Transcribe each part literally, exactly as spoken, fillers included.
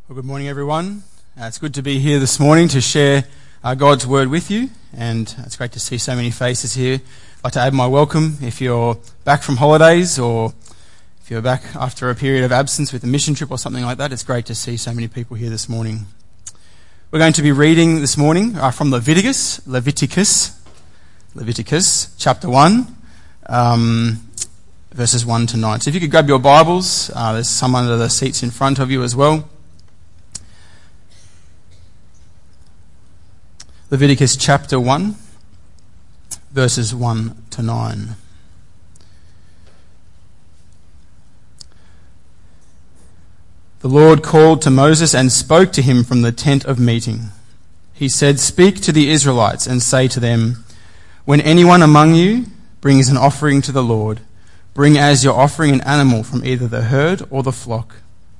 Well, good morning, everyone. Uh, it's good to be here this morning to share uh, God's Word with you, and it's great to see so many faces here. I'd like to add my welcome if you're back from holidays or if you're back after a period of absence with a mission trip or something like that. It's great to see so many people here this morning. We're going to be reading this morning uh, from Leviticus, Leviticus, Leviticus chapter one, um, verses one to nine. So if you could grab your Bibles, uh, there's some under the seats in front of you as well. Leviticus chapter one, verses one to nine. The Lord called to Moses and spoke to him from the tent of meeting. He said, "Speak to the Israelites and say to them, when anyone among you brings an offering to the Lord, bring as your offering an animal from either the herd or the flock.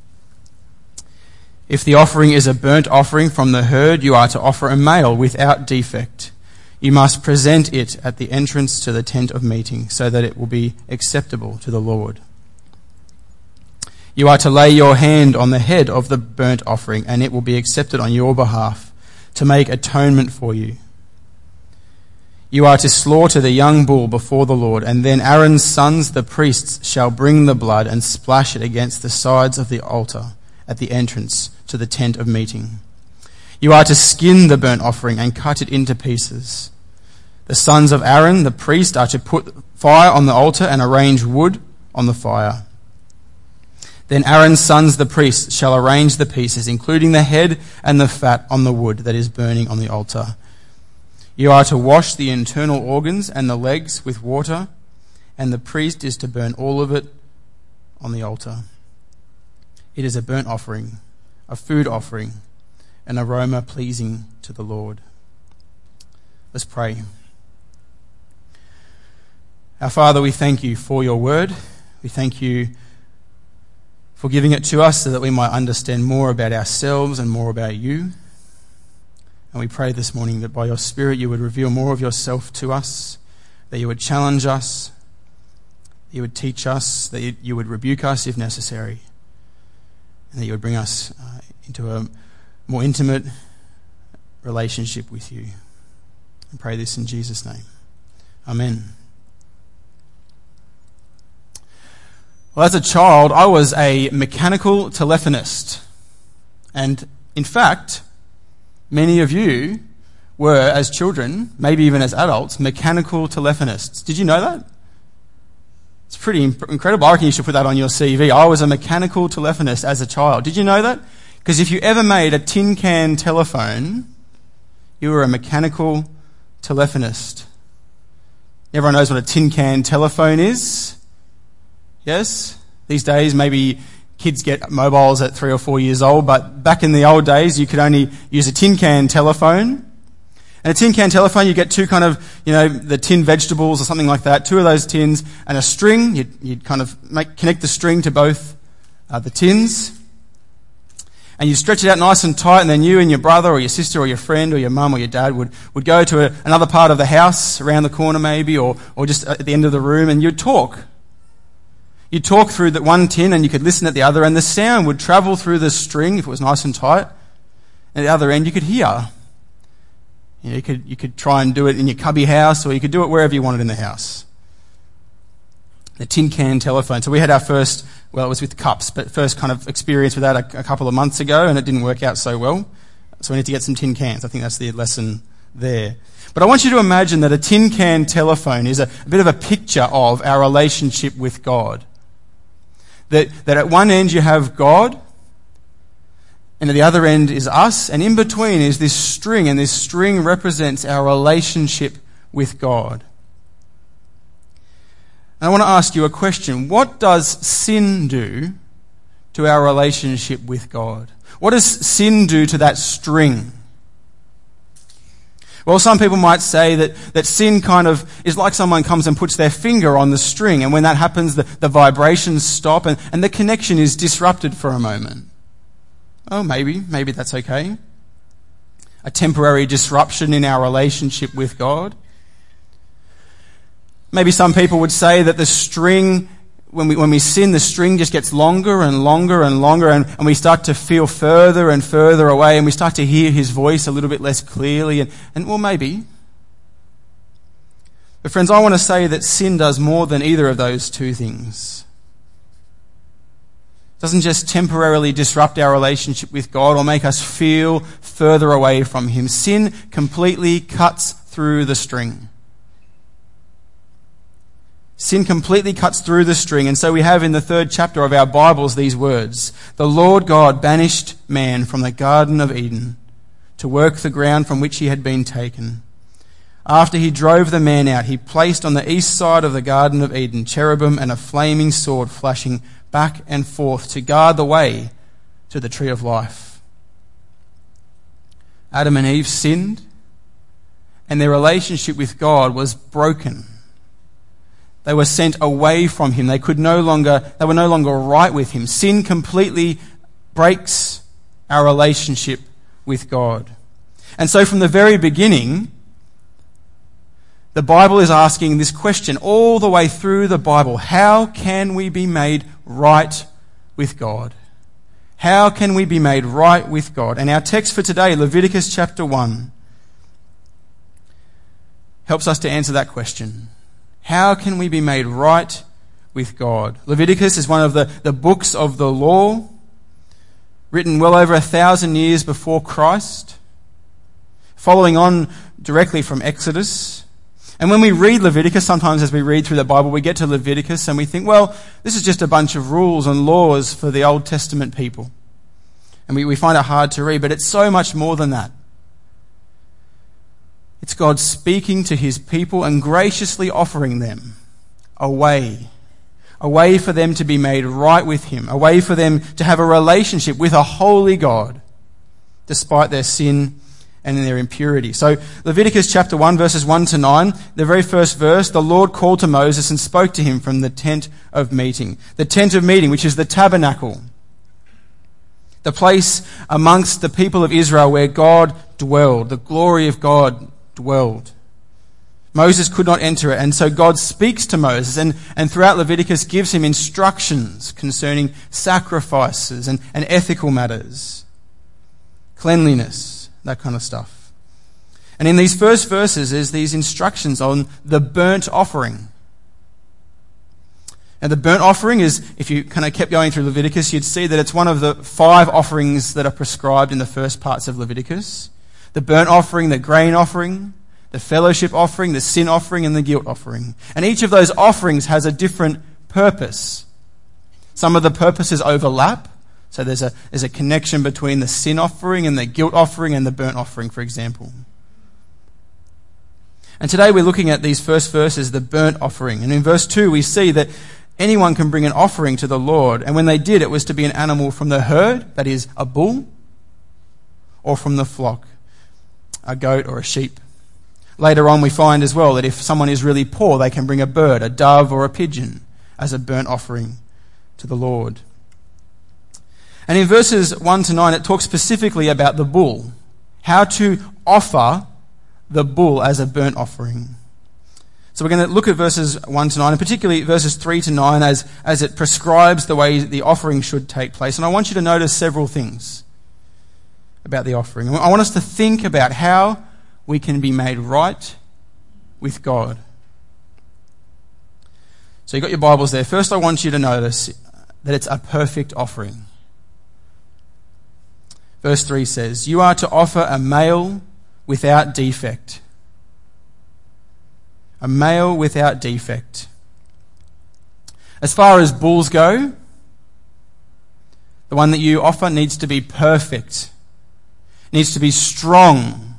If the offering is a burnt offering from the herd, you are to offer a male without defect. You must present it at the entrance to the tent of meeting, so that it will be acceptable to the Lord. You are to lay your hand on the head of the burnt offering, and it will be accepted on your behalf, to make atonement for you. You are to slaughter the young bull before the Lord, and then Aaron's sons, the priests, shall bring the blood and splash it against the sides of the altar at the entrance to the tent of meeting. You are to skin the burnt offering and cut it into pieces. The sons of Aaron, the priest, are to put fire on the altar and arrange wood on the fire. Then Aaron's sons, the priests, shall arrange the pieces, including the head and the fat, on the wood that is burning on the altar. You are to wash the internal organs and the legs with water, and the priest is to burn all of it on the altar. It is a burnt offering, a food offering, an aroma pleasing to the Lord." Let's pray. Our Father, we thank you for your word. We thank you for giving it to us so that we might understand more about ourselves and more about you. And we pray this morning that by your Spirit you would reveal more of yourself to us, that you would challenge us, that you would teach us, that you, you would rebuke us if necessary, and that you would bring us uh, into a more intimate relationship with you. I pray this in Jesus' name. Amen. Well, as a child, I was a mechanical telephonist. And in fact, many of you were, as children, maybe even as adults, mechanical telephonists. Did you know that? It's pretty imp- incredible. I reckon you should put that on your C V. I was a mechanical telephonist as a child. Did you know that? Because if you ever made a tin can telephone, you were a mechanical telephonist. Everyone knows what a tin can telephone is. Yes? These days, maybe kids get mobiles at three or four years old, but back in the old days, you could only use a tin can telephone. And a tin can telephone, you get two kind of, you know, the tin vegetables or something like that, two of those tins and a string. You'd, you'd kind of make, connect the string to both uh, the tins. And you stretch it out nice and tight, and then you and your brother or your sister or your friend or your mum or your dad would, would go to a, another part of the house, around the corner maybe, or, or just at the end of the room, and you'd talk. You'd talk through that one tin and you could listen at the other, and the sound would travel through the string if it was nice and tight. And at the other end you could hear. You know, you could, you could try and do it in your cubby house, or you could do it wherever you wanted in the house. The tin can telephone. So we had our first, well, it was with cups, but first kind of experience with that a, a couple of months ago, and it didn't work out so well. So we need to get some tin cans. I think that's the lesson there. But I want you to imagine that a tin can telephone is a, a bit of a picture of our relationship with God. That, that at one end you have God, and at the other end is us, and in between is this string, and this string represents our relationship with God. And I want to ask you a question. What does sin do to our relationship with God? What does sin do to that string? Well, some people might say that, that sin kind of is like someone comes and puts their finger on the string, and when that happens, the, the vibrations stop and, and the connection is disrupted for a moment. Oh, maybe, maybe that's okay. A temporary disruption in our relationship with God. Maybe some people would say that the string when we, when we sin, the string just gets longer and longer and longer, and, and we start to feel further and further away, and we start to hear his voice a little bit less clearly, and, and well, maybe. But friends, I want to say that sin does more than either of those two things. It doesn't just temporarily disrupt our relationship with God or make us feel further away from him. Sin completely cuts through the string. Sin completely cuts through the string, and so we have in the third chapter of our Bibles these words: "The Lord God banished man from the Garden of Eden to work the ground from which he had been taken. After he drove the man out, he placed on the east side of the Garden of Eden cherubim and a flaming sword flashing back and forth to guard the way to the tree of life." Adam and Eve sinned, and their relationship with God was broken. They were sent away from him. They could no longer, they were no longer right with him. Sin completely breaks our relationship with God. And so from the very beginning, the Bible is asking this question all the way through the Bible: how can we be made right with God? How can we be made right with God? And our text for today, Leviticus chapter one, helps us to answer that question. How can we be made right with God? Leviticus is one of the, the books of the law, written well over a thousand years before Christ, following on directly from Exodus. And when we read Leviticus, sometimes as we read through the Bible, we get to Leviticus and we think, well, this is just a bunch of rules and laws for the Old Testament people. And we, we find it hard to read, but it's so much more than that. It's God speaking to his people and graciously offering them a way, a way for them to be made right with him, a way for them to have a relationship with a holy God, despite their sin and their impurity. So Leviticus chapter one, verses one to nine, the very first verse: "The Lord called to Moses and spoke to him from the tent of meeting." The tent of meeting, which is the tabernacle, the place amongst the people of Israel where God dwelled, the glory of God dwelled. Moses could not enter it, and so God speaks to Moses and, and throughout Leviticus gives him instructions concerning sacrifices and, and ethical matters, cleanliness, that kind of stuff. And in these first verses there's these instructions on the burnt offering. And the burnt offering is, if you kind of kept going through Leviticus, you'd see that it's one of the five offerings that are prescribed in the first parts of Leviticus. The burnt offering, the grain offering, the fellowship offering, the sin offering, and the guilt offering. And each of those offerings has a different purpose. Some of the purposes overlap. So there's a, there's a connection between the sin offering and the guilt offering and the burnt offering, for example. And today we're looking at these first verses, the burnt offering. And in verse two we see that anyone can bring an offering to the Lord. And when they did, it was to be an animal from the herd, that is, a bull, or from the flock, a goat or a sheep. Later on we find as well that if someone is really poor, they can bring a bird, a dove or a pigeon, as a burnt offering to the Lord. And in verses one to nine it talks specifically about the bull, how to offer the bull as a burnt offering. So we're going to look at verses one to nine, and particularly verses three to nine as, as it prescribes the way the offering should take place. And I want you to notice several things about the offering. I want us to think about how we can be made right with God. So you've got your Bibles there. First I want you to notice that it's a perfect offering. Verse three says, "You are to offer a male without defect." A male without defect. As far as bulls go, the one that you offer needs to be perfect. Needs to be strong.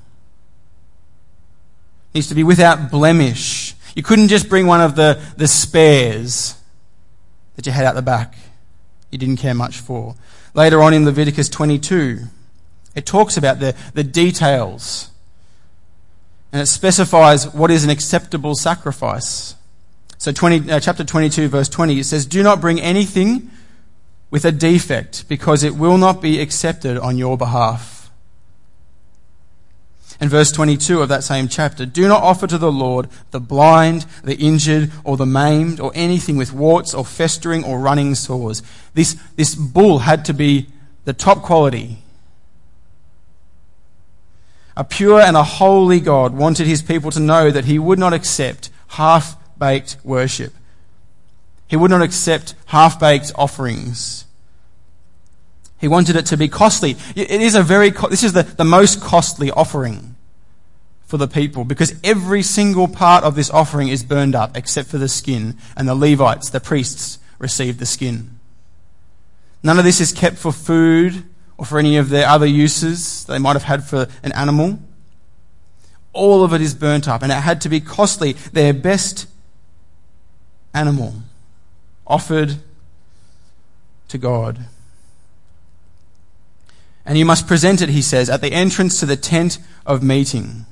Needs to be without blemish. You couldn't just bring one of the, the spares that you had out the back. You didn't care much for. Later on in Leviticus twenty-two, it talks about the, the details. And it specifies what is an acceptable sacrifice. So twenty, uh, chapter twenty-two, verse twenty, it says, "Do not bring anything with a defect, because it will not be accepted on your behalf." And verse twenty-two of that same chapter, do not offer to the Lord the blind, the injured, or the maimed, or anything with warts or festering or running sores. This, this bull had to be the top quality. A pure and a holy God wanted his people to know that he would not accept half-baked worship. He would not accept half-baked offerings. He wanted it to be costly. It is a very, this is the, the most costly offering for the people, because every single part of this offering is burned up except for the skin, and the Levites, the priests, receive the skin. None of this is kept for food or for any of their other uses they might have had for an animal. All of it is burnt up, and it had to be costly. Their best animal offered to God. And you must present it, he says, at the entrance to the tent of meeting,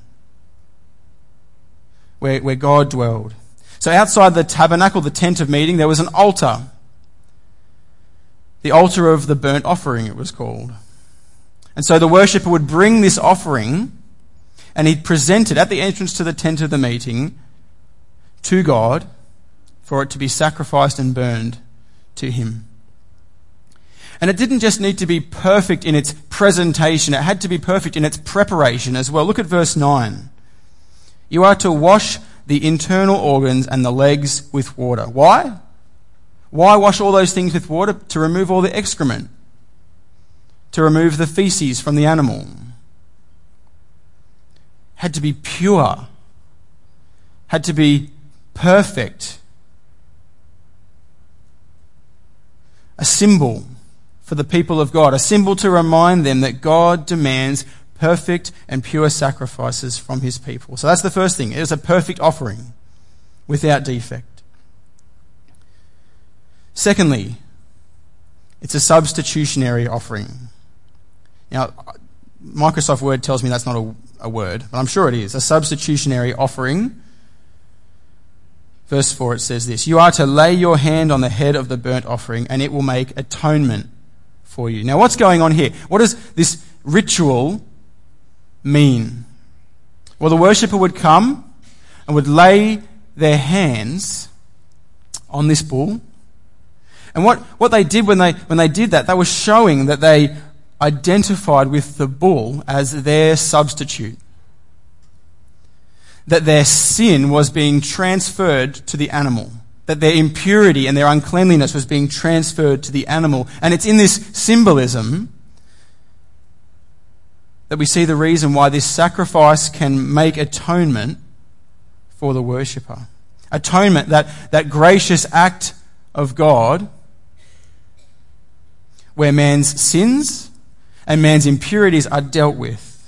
where, where God dwelled. So outside the tabernacle, the tent of meeting, there was an altar. The altar of the burnt offering, it was called. And so the worshipper would bring this offering, and he'd present it at the entrance to the tent of the meeting to God for it to be sacrificed and burned to him. And it didn't just need to be perfect in its presentation, it had to be perfect in its preparation as well. Look at verse nine. You are to wash the internal organs and the legs with water. Why? Why wash all those things with water? To remove all the excrement. To remove the feces from the animal. Had to be pure. Had to be perfect. A symbol for the people of God. A symbol to remind them that God demands perfect and pure sacrifices from his people. So that's the first thing. It is a perfect offering without defect. Secondly, it's a substitutionary offering. Now, Microsoft Word tells me that's not a, a word, but I'm sure it is. A substitutionary offering. Verse four, it says this, you are to lay your hand on the head of the burnt offering, and it will make atonement for you. Now, what's going on here? What does this ritual mean? Well, the worshipper would come and would lay their hands on this bull. And what, what they did when they, when they did that, they were showing that they identified with the bull as their substitute. That their sin was being transferred to the animal. That their impurity and their uncleanliness was being transferred to the animal. And it's in this symbolism that we see the reason why this sacrifice can make atonement for the worshipper. Atonement, that, that gracious act of God where man's sins and man's impurities are dealt with.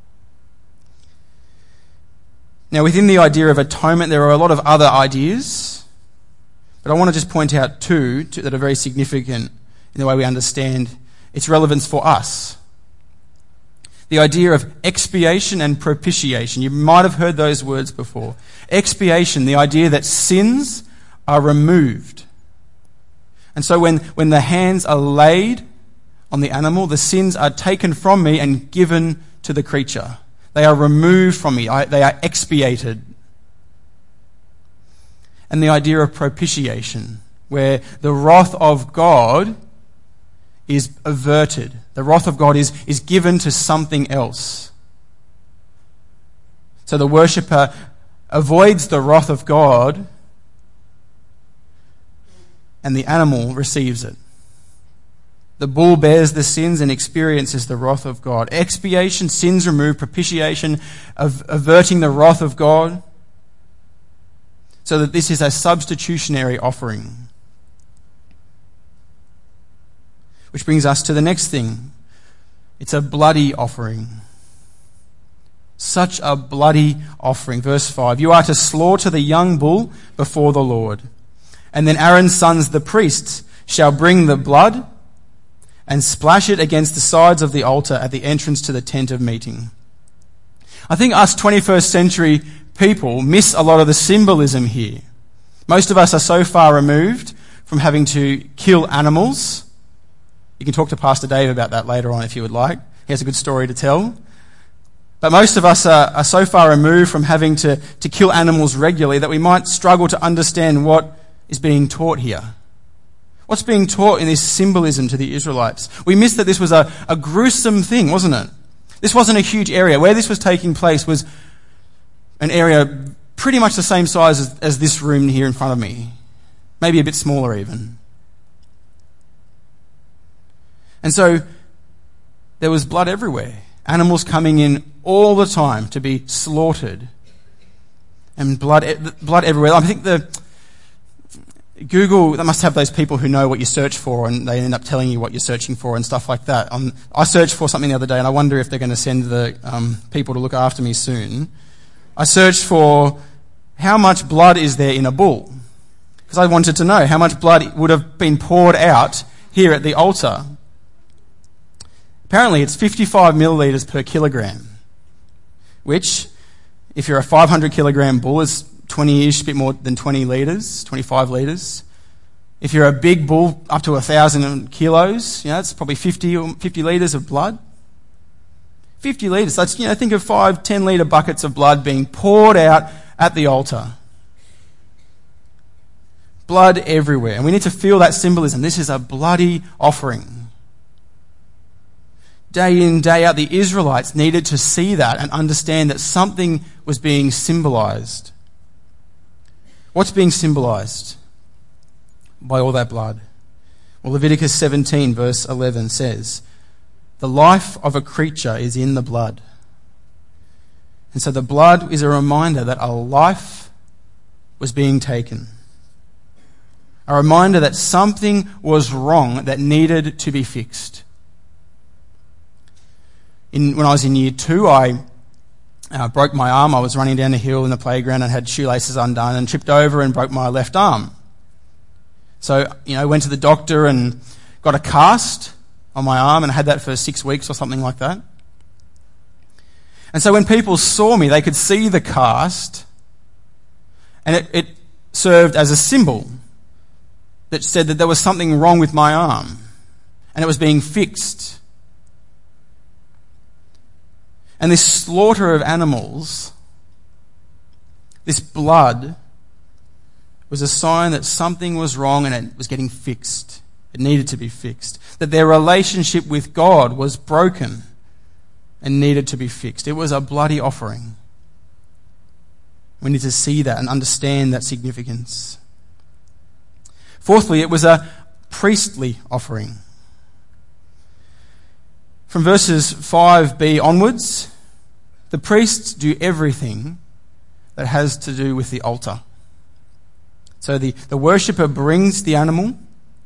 Now, within the idea of atonement, there are a lot of other ideas, but I want to just point out two, two that are very significant in the way we understand its relevance for us. The idea of expiation and propitiation. You might have heard those words before. Expiation, the idea that sins are removed. And so when, when the hands are laid on the animal, the sins are taken from me and given to the creature. They are removed from me. I, they are expiated. And the idea of propitiation, where the wrath of God is averted. The wrath of God is, is given to something else. So the worshipper avoids the wrath of God, and the animal receives it. The bull bears the sins and experiences the wrath of God. Expiation, sins removed, propitiation, of averting the wrath of God. So that this is a substitutionary offering. Which brings us to the next thing. It's a bloody offering. Such a bloody offering. Verse five. You are to slaughter the young bull before the Lord. And then Aaron's sons, the priests, shall bring the blood and splash it against the sides of the altar at the entrance to the tent of meeting. I think us twenty-first century people miss a lot of the symbolism here. Most of us are so far removed from having to kill animals. You can talk to Pastor Dave about that later on if you would like. He has a good story to tell. But most of us are, are so far removed from having to, to kill animals regularly that we might struggle to understand what is being taught here. What's being taught in this symbolism to the Israelites? We miss that this was a, a gruesome thing, wasn't it? This wasn't a huge area. Where this was taking place was an area pretty much the same size as, as this room here in front of me. Maybe a bit smaller even. And so there was blood everywhere. Animals coming in all the time to be slaughtered. And blood blood everywhere. I think the Google, they must have those people who know what you search for and they end up telling you what you're searching for and stuff like that. Um, I searched for something the other day and I wonder if they're going to send the um, people to look after me soon. I searched for how much blood is there in a bull. Because I wanted to know how much blood would have been poured out here at the altar. Apparently it's fifty-five millilitres per kilogram, which, if you're a five hundred kilogram bull, is twenty-ish, bit more than twenty litres, twenty-five litres. If you're a big bull, up to one thousand kilos, you know, it's probably fifty, fifty litres of blood. fifty litres, that's, you know, think of five, ten litre buckets of blood being poured out at the altar. Blood everywhere. And we need to feel that symbolism. This is a bloody offering. Day in, day out, the Israelites needed to see that and understand that something was being symbolised. What's being symbolised by all that blood? Well, Leviticus seventeen verse eleven says, the life of a creature is in the blood. And so the blood is a reminder that a life was being taken. A reminder that something was wrong that needed to be fixed. In, when I was in year two, I uh, broke my arm. I was running down the hill in the playground and had shoelaces undone and tripped over and broke my left arm. So, you know, went to the doctor and got a cast on my arm and I had that for six weeks or something like that. And so when people saw me, they could see the cast and it, it served as a symbol that said that there was something wrong with my arm and it was being fixed. And this slaughter of animals, this blood, was a sign that something was wrong and it was getting fixed. It needed to be fixed. That their relationship with God was broken and needed to be fixed. It was a bloody offering. We need to see that and understand that significance. Fourthly, it was a priestly offering. From verses five b onwards, the priests do everything that has to do with the altar. So the, the worshipper brings the animal,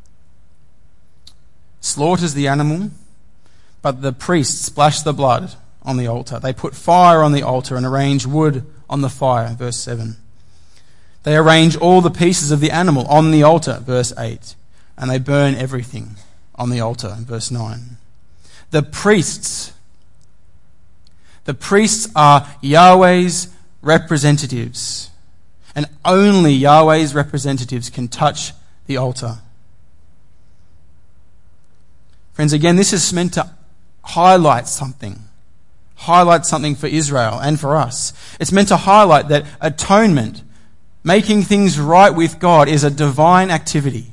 slaughters the animal, but the priests splash the blood on the altar. They put fire on the altar and arrange wood on the fire, verse seven. They arrange all the pieces of the animal on the altar, verse eight. And they burn everything on the altar, verse nine. The priests, the priests are Yahweh's representatives. And only Yahweh's representatives can touch the altar. Friends, again, this is meant to highlight something. Highlight something for Israel and for us. It's meant to highlight that atonement, making things right with God, is a divine activity.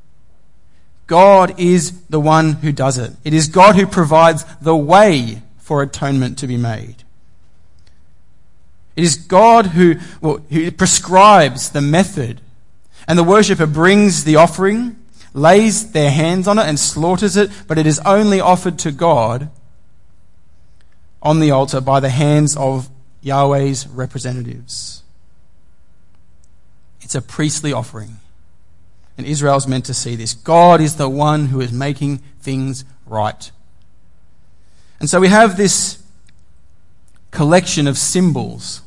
God is the one who does it. It is God who provides the way for atonement to be made. It is God who, well, who prescribes the method. And the worshipper brings the offering, lays their hands on it and slaughters it, but it is only offered to God on the altar by the hands of Yahweh's representatives. It's a priestly offering. And Israel's meant to see this. God is the one who is making things right. And so we have this collection of symbols.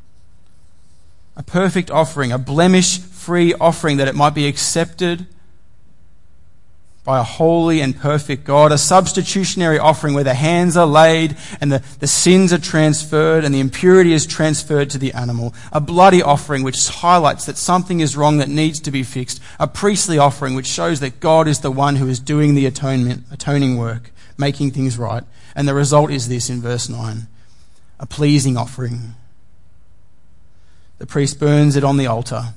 A perfect offering, a blemish-free offering that it might be accepted by a holy and perfect God. A substitutionary offering where the hands are laid and the, the sins are transferred and the impurity is transferred to the animal. A bloody offering which highlights that something is wrong that needs to be fixed. A priestly offering which shows that God is the one who is doing the atonement, atoning work, making things right. And the result is this in verse nine. a pleasing offering. The priest burns it on the altar.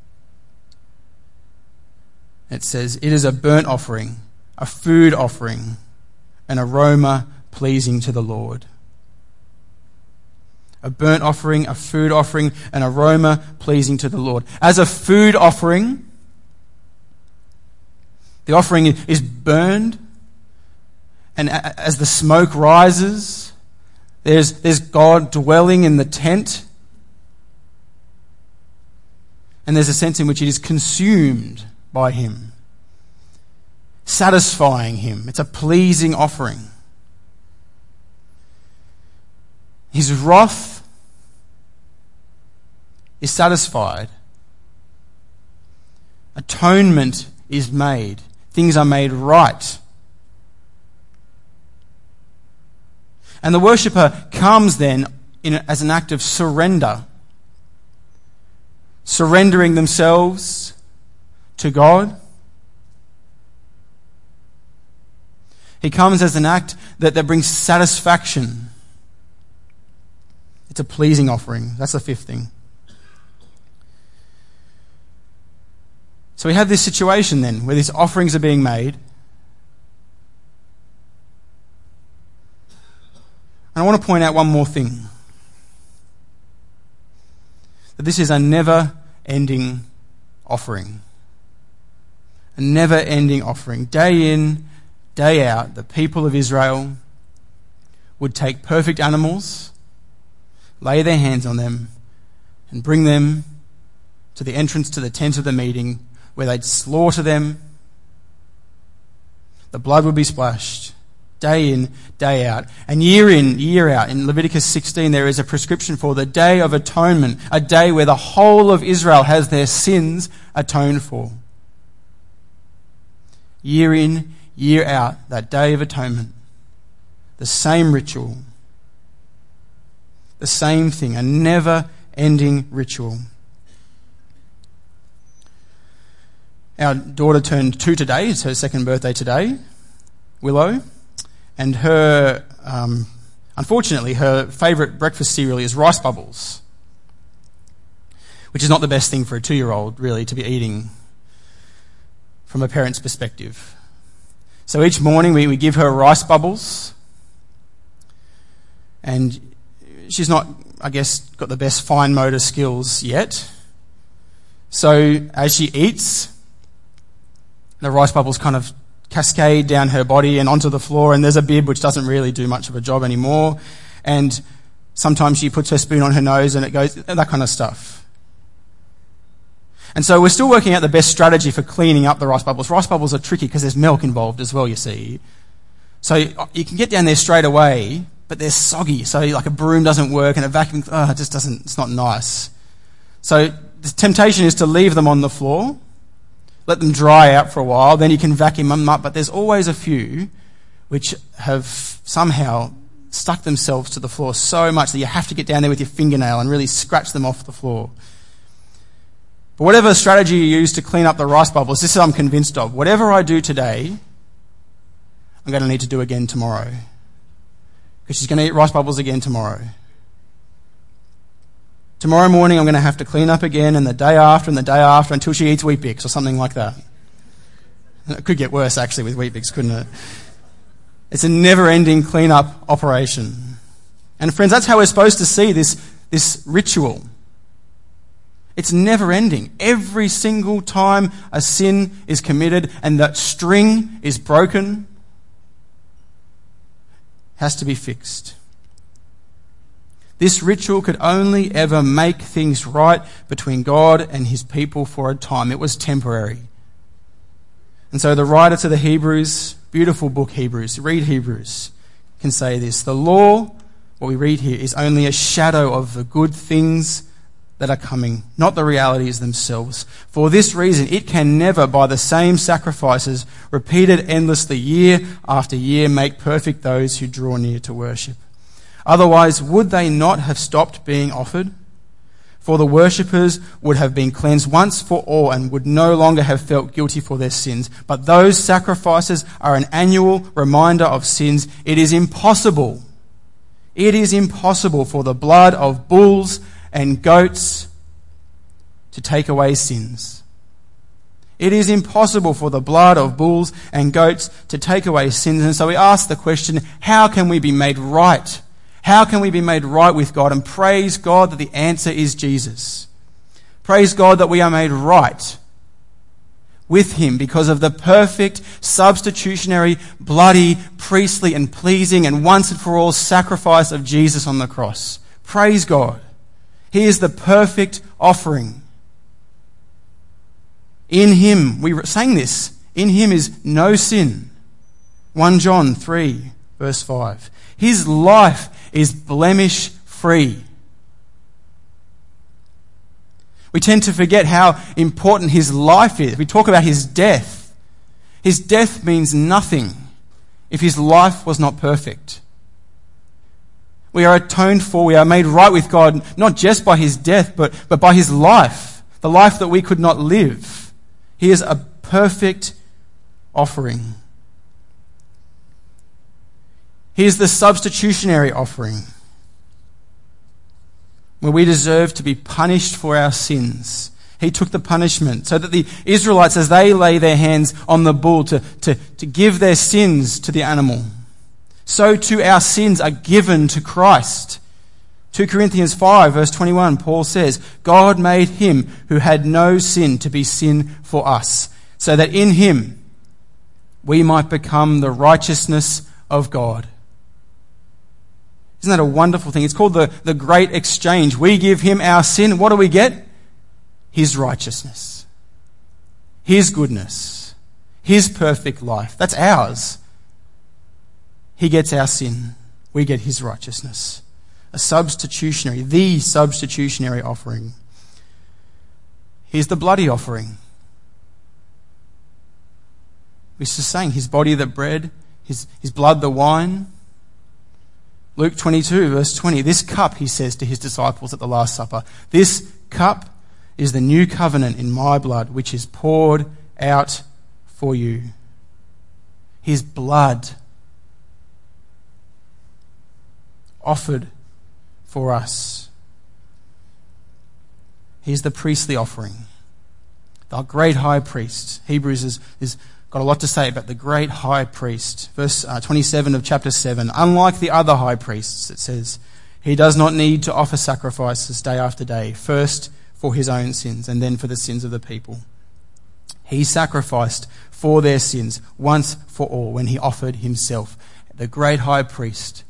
It says, it is a burnt offering, a food offering, an aroma pleasing to the Lord. A burnt offering, a food offering, an aroma pleasing to the Lord. As a food offering, the offering is burned, and as the smoke rises, there's, there's God dwelling in the tent, and there's a sense in which it is consumed by him, satisfying him. It's a pleasing offering. His wrath is satisfied. Atonement is made. Things are made right. And the worshipper comes then in, as an act of surrender, surrendering themselves to God. He comes as an act that, that brings satisfaction. It's a pleasing offering. That's the fifth thing. So we have this situation then where these offerings are being made. And I want to point out one more thing. That this is a never-ending offering. A never-ending offering. Day in, day out, the people of Israel would take perfect animals, lay their hands on them, and bring them to the entrance to the tent of the meeting, where they'd slaughter them. The blood would be splashed, day in, day out. And year in, year out, in Leviticus sixteen, there is a prescription for the Day of Atonement, a day where the whole of Israel has their sins atoned for. Year in, year out, that Day of Atonement. The same ritual. The same thing, a never-ending ritual. Our daughter turned two today. It's her second birthday today, Willow. And her, um, unfortunately, her favourite breakfast cereal is rice bubbles, which is not the best thing for a two-year-old, really, to be eating from a parent's perspective. So each morning we, we give her rice bubbles, and she's not, I guess, got the best fine motor skills yet. So as she eats, the rice bubbles kind of cascade down her body and onto the floor, and there's a bib which doesn't really do much of a job anymore. And sometimes she puts her spoon on her nose and it goes, that kind of stuff. And so we're still working out the best strategy for cleaning up the rice bubbles. Rice bubbles are tricky because there's milk involved as well, you see. So you can get down there straight away, but they're soggy. So like a broom doesn't work, and a vacuum, oh, it just doesn't, it's not nice. So the temptation is to leave them on the floor, let them dry out for a while, then you can vacuum them up. But there's always a few which have somehow stuck themselves to the floor so much that you have to get down there with your fingernail and really scratch them off the floor. But whatever strategy you use to clean up the rice bubbles, this is I'm convinced of. Whatever I do today, I'm going to need to do again tomorrow. Because she's going to eat rice bubbles again tomorrow. Tomorrow morning I'm going to have to clean up again, and the day after and the day after, until she eats Weet-Bix or something like that. And it could get worse actually with Weet-Bix, couldn't it? It's a never-ending clean-up operation. And friends, that's how we're supposed to see this, this ritual. It's never-ending. Every single time a sin is committed and that string is broken, has to be fixed. This ritual could only ever make things right between God and his people for a time. It was temporary. And so the writer to the Hebrews, beautiful book Hebrews, read Hebrews, can say this: the law, what we read here, is only a shadow of the good things that are coming, not the realities themselves. For this reason, it can never, by the same sacrifices, repeated endlessly year after year, make perfect those who draw near to worship. Otherwise, would they not have stopped being offered? For the worshippers would have been cleansed once for all and would no longer have felt guilty for their sins. But those sacrifices are an annual reminder of sins. It is impossible, It is impossible for the blood of bulls and goats to take away sins. It is impossible for the blood of bulls and goats to take away sins. And so we ask the question, how can we be made right? How can we be made right with God? And praise God that the answer is Jesus. Praise God that we are made right with him because of the perfect, substitutionary, bloody, priestly and pleasing and once and for all sacrifice of Jesus on the cross. Praise God. He is the perfect offering. In him, we sang this, in him is no sin. First John three, verse five. His life is blemish free. We tend to forget how important his life is. We talk about his death. His death means nothing if his life was not perfect. We are atoned for, we are made right with God, not just by his death, but, but by his life, the life that we could not live. He is a perfect offering. He is the substitutionary offering, where we deserve to be punished for our sins. He took the punishment so that the Israelites, as they lay their hands on the bull to, to, to give their sins to the animal, so too our sins are given to Christ. Second Corinthians five, verse twenty-one, Paul says, God made him who had no sin to be sin for us, so that in him we might become the righteousness of God. Isn't that a wonderful thing? It's called the, the great exchange. We give him our sin. What do we get? His righteousness. His goodness. His perfect life. That's ours. He gets our sin. We get his righteousness. A substitutionary, the substitutionary offering. Here's the bloody offering. We're just saying his body the bread, his, his blood the wine. Luke twenty-two, verse twenty, this cup, he says to his disciples at the Last Supper, this cup is the new covenant in my blood, which is poured out for you. His blood offered for us. He's the priestly offering. The great high priest. Hebrews is, is got a lot to say about the great high priest. Verse uh, twenty-seven of chapter seven. Unlike the other high priests, it says, he does not need to offer sacrifices day after day, first for his own sins and then for the sins of the people. He sacrificed for their sins once for all when he offered himself. The great high priest,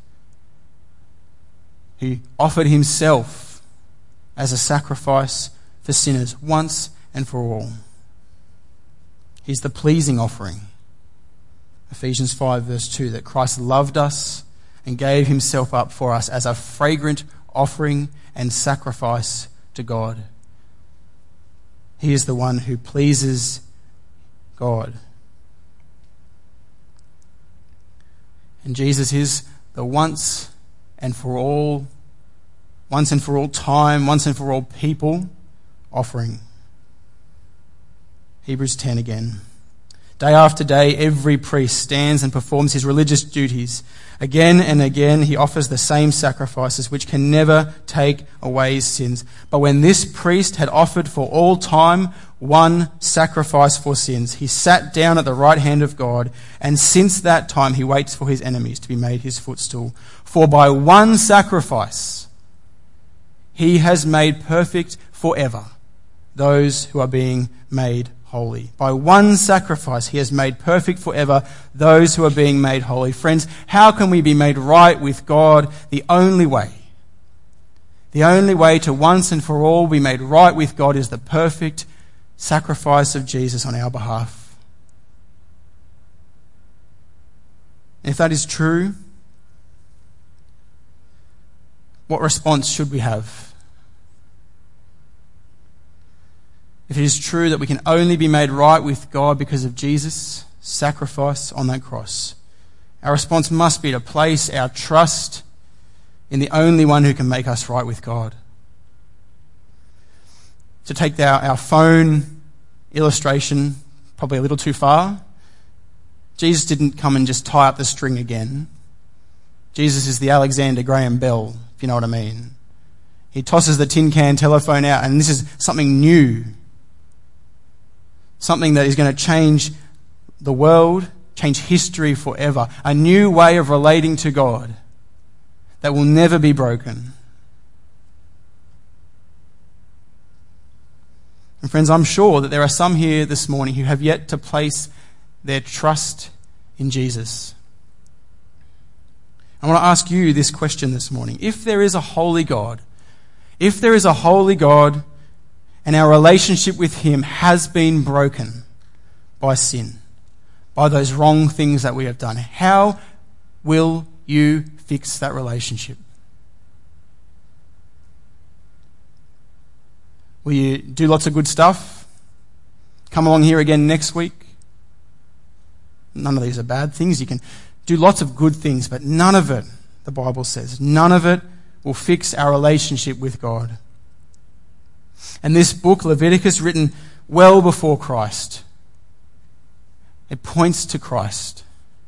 he offered himself as a sacrifice for sinners once and for all. He's the pleasing offering. Ephesians five verse two, that Christ loved us and gave himself up for us as a fragrant offering and sacrifice to God. He is the one who pleases God. And Jesus is the once and for all, once and for all time, once and for all people offering. Hebrews ten again. Day after day, every priest stands and performs his religious duties. Again and again, he offers the same sacrifices which can never take away sins. But when this priest had offered for all time one sacrifice for sins, he sat down at the right hand of God, and since that time he waits for his enemies to be made his footstool. For by one sacrifice he has made perfect forever those who are being made holy. By one sacrifice he has made perfect forever those who are being made holy. Friends, how can we be made right with God? The only way, the only way to once and for all be made right with God is the perfect sacrifice of Jesus on our behalf. And if that is true, what response should we have? If it is true that we can only be made right with God because of Jesus' sacrifice on that cross, our response must be to place our trust in the only one who can make us right with God. To take our, our phone illustration probably a little too far, Jesus didn't come and just tie up the string again. Jesus is the Alexander Graham Bell, if you know what I mean. He tosses the tin can telephone out, and this is something new. Something that is going to change the world, change history forever. A new way of relating to God that will never be broken. And friends, I'm sure that there are some here this morning who have yet to place their trust in Jesus. I want to ask you this question this morning. If there is a holy God, if there is a holy God and our relationship with him has been broken by sin, by those wrong things that we have done, how will you fix that relationship? Will you do lots of good stuff? Come along here again next week? None of these are bad things. You can do lots of good things, but none of it, the Bible says, none of it will fix our relationship with God. And this book, Leviticus, written well before Christ, it points to Christ.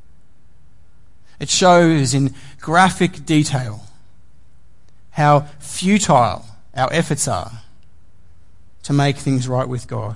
It shows in graphic detail how futile our efforts are to make things right with God.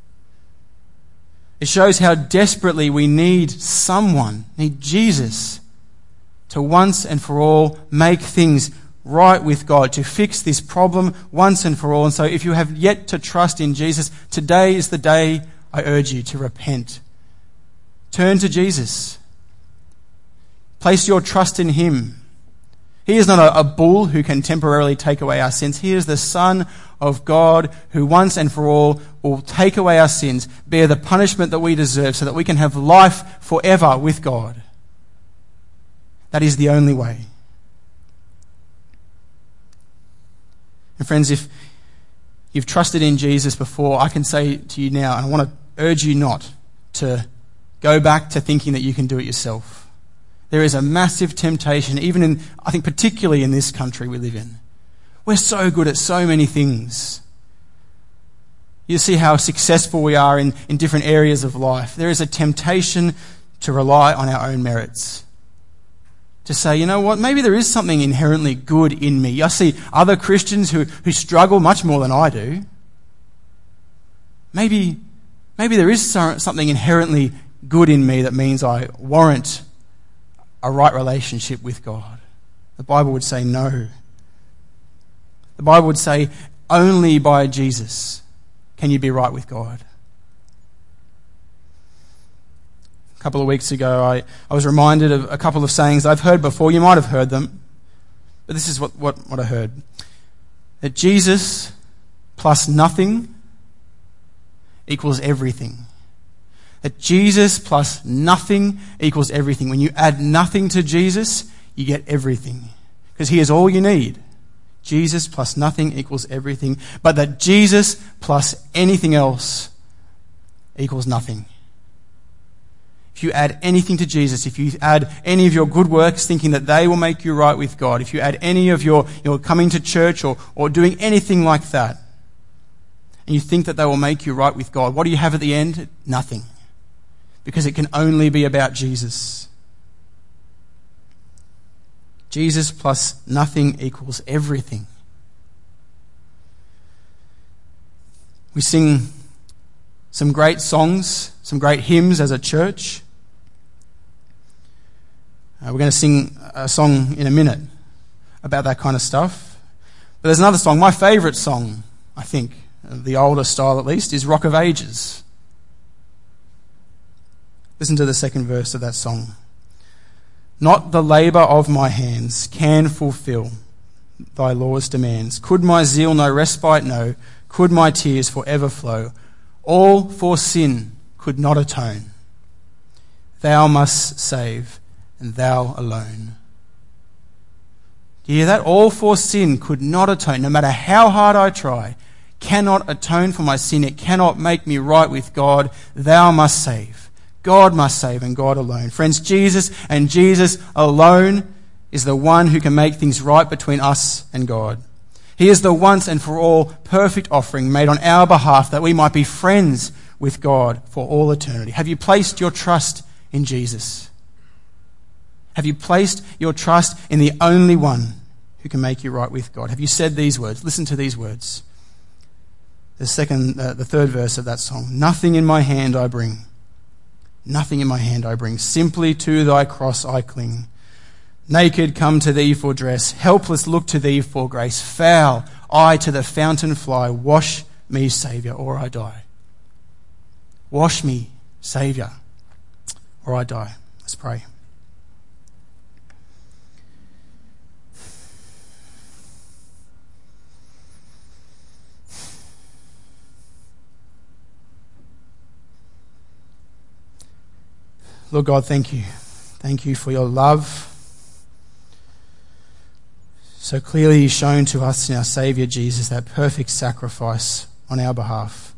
It shows how desperately we need someone, need Jesus, to once and for all make things right with God, to fix this problem once and for all. And so if you have yet to trust in Jesus, today is the day I urge you to repent. Turn to Jesus. Place your trust in him. He is not a, a bull who can temporarily take away our sins. He is the Son of God who once and for all will take away our sins, bear the punishment that we deserve so that we can have life forever with God. That is the only way. And friends, if you've trusted in Jesus before, I can say to you now, and I want to urge you not to go back to thinking that you can do it yourself. There is a massive temptation, even in, I think particularly in this country we live in. We're so good at so many things. You see how successful we are in, in different areas of life. There is a temptation to rely on our own merits. To say, you know what, maybe there is something inherently good in me. I see other Christians who, who struggle much more than I do. Maybe, maybe there is something inherently good in me that means I warrant a right relationship with God. The Bible would say no. The Bible would say only by Jesus can you be right with God. A couple of weeks ago, I, I was reminded of a couple of sayings I've heard before. You might have heard them, but this is what, what, what I heard. That Jesus plus nothing equals everything. That Jesus plus nothing equals everything. When you add nothing to Jesus, you get everything. Because he is all you need. Jesus plus nothing equals everything. But that Jesus plus anything else equals nothing. If you add anything to Jesus, if you add any of your good works thinking that they will make you right with God, if you add any of your, your coming to church or, or doing anything like that, and you think that they will make you right with God, what do you have at the end? Nothing. Because it can only be about Jesus. Jesus plus nothing equals everything. We sing some great songs, some great hymns as a church. Uh, we're going to sing a song in a minute about that kind of stuff. But there's another song, my favourite song, I think, the older style at least, is Rock of Ages. Listen to the second verse of that song. Not the labour of my hands can fulfil thy law's demands. Could my zeal no respite know? Could my tears forever flow? All for sin could not atone. Thou must save, and thou alone. Do you hear that? All for sin could not atone. No matter how hard I try, cannot atone for my sin. It cannot make me right with God. Thou must save. God must save, and God alone. Friends, Jesus and Jesus alone is the one who can make things right between us and God. He is the once and for all perfect offering made on our behalf that we might be friends with God for all eternity. Have you placed your trust in Jesus? Have you placed your trust in the only one who can make you right with God? Have you said these words? Listen to these words. The second, uh, the third verse of that song. Nothing in my hand I bring. Nothing in my hand I bring. Simply to thy cross I cling. Naked come to thee for dress. Helpless look to thee for grace. Foul I to the fountain fly. Wash me, Saviour, or I die. Wash me, Saviour, or I die. Let's pray. Lord God, thank you. Thank you for your love, so clearly shown to us in our Saviour Jesus, that perfect sacrifice on our behalf.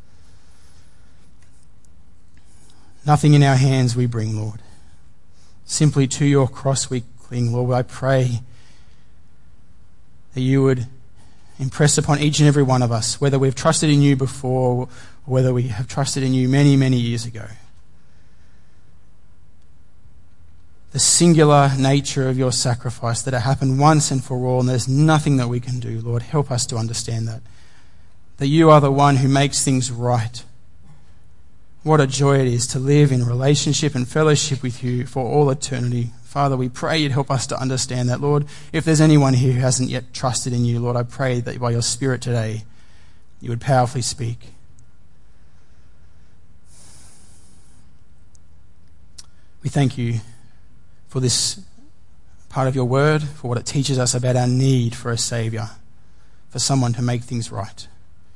Nothing in our hands we bring, Lord. Simply to your cross we cling, Lord. I pray that you would impress upon each and every one of us, whether we've trusted in you before or whether we have trusted in you many, many years ago, the singular nature of your sacrifice, that it happened once and for all, and there's nothing that we can do. Lord, help us to understand that. That you are the one who makes things right. What a joy it is to live in relationship and fellowship with you for all eternity. Father, we pray you'd help us to understand that. Lord, if there's anyone here who hasn't yet trusted in you, Lord, I pray that by your Spirit today, you would powerfully speak. We thank you for this part of your word, for what it teaches us about our need for a Saviour, for someone to make things right.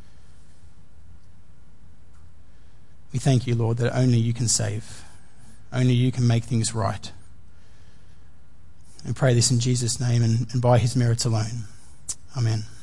We thank you, Lord, that only you can save. Only you can make things right. And pray this in Jesus' name and, and by his merits alone. Amen.